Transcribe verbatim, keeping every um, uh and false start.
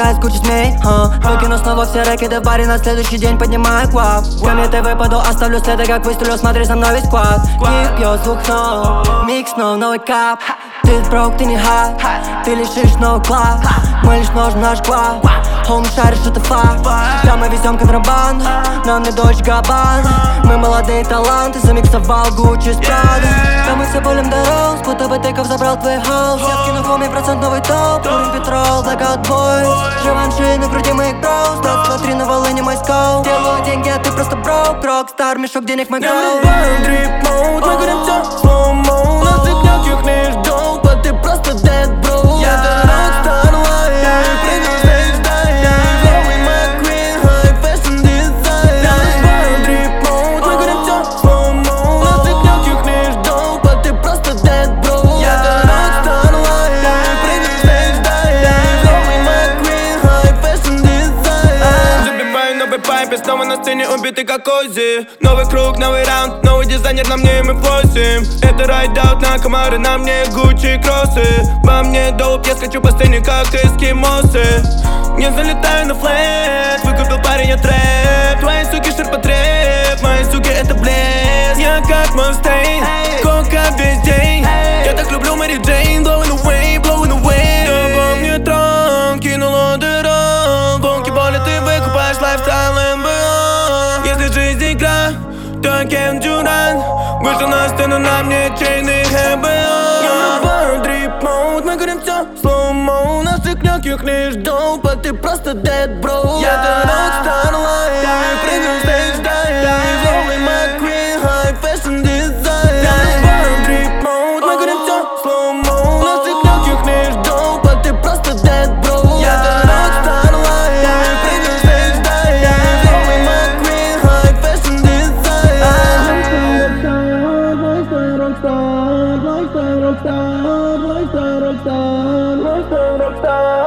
помогает скучать мне, а. Выкину снова все рэкеты в баре, на следующий день поднимаю квап. Кометы выпаду, оставлю следы, как выстрелю, смотри за мной весь квад. Не пьет звук снов, микс снов, новый кап. Ты сброк, ты не хат, ты лишишь новый клаб. Мы лишь множим наш клаб. Хоум шаришь, это факт. Да, мы везем контрабанд, нам не дочь Габан. Мы молодые таланты, замиксовал Гуччи с Прадо. Да, мы все болим дорог, будто бы тыков забрал твой хаус. Я вкину в хоме процент новый топ, курим петрол, blackout boys. Живанши на груди моих броуз, так смотри на волыне мой скоу. Делаю деньги, а ты просто брок, рок-стар, мешок денег мой гроу. Я врубаю дрип-моут, мы говорим всё slow-mo. Нас никаких не ждёт, а ты просто dead, bro. Я рок-стар лайф, прыгаю здесь, дай. Новый McQueen, high fashion design. Я врубаю дрип-моут, мы говорим всё slow-mo. Нас никаких не ждёт, а ты просто dead, bro. Я рок-стар лайф, прыгаю здесь, дай. Новый McQueen, high fashion design. Забиваю новый пайп, и снова на сцене убитый как Ози. Новый круг, новый раунд, новый дизайнер на мне, мы просим. Это райдаут на комары, на мне Гуччи кроссы. Во мне доуп, я скачу по сцене, как эскимосы. Не залетаю на флэт, выкупил парень я трэп. Твои суки ширпотреб, мои суки это блеск. Я как Мустейн, кока весь день. Я так люблю Мэри Джейн, blowing away, blowing away. Обо мне трон, кинула дыру. Бонки боли ты выкупаешь, лайфстайл эм бэ о. Если жизнь игра, то Кевин Дюрант. Вышел на сцену, на мне чейны эм бэ о. Я врубаю дрип-моут, мы говорим всё slow-mo. Нас никаких не ждёт, а ты просто dead, bro. Я рок-стар лайф, прыгаю здесь, дай. Новый McQueen, high fashion design. Я врубаю дрип-моут, мы говорим всё slow-mo. Нас никаких не ждёт, а ты просто dead, bro. Я рок-стар лайф, прыгаю здесь, дай. Новый McQueen, high fashion design. Rockstar, rockstar, rockstar, rockstar, rockstar, rockstar, rockstar, rockstar.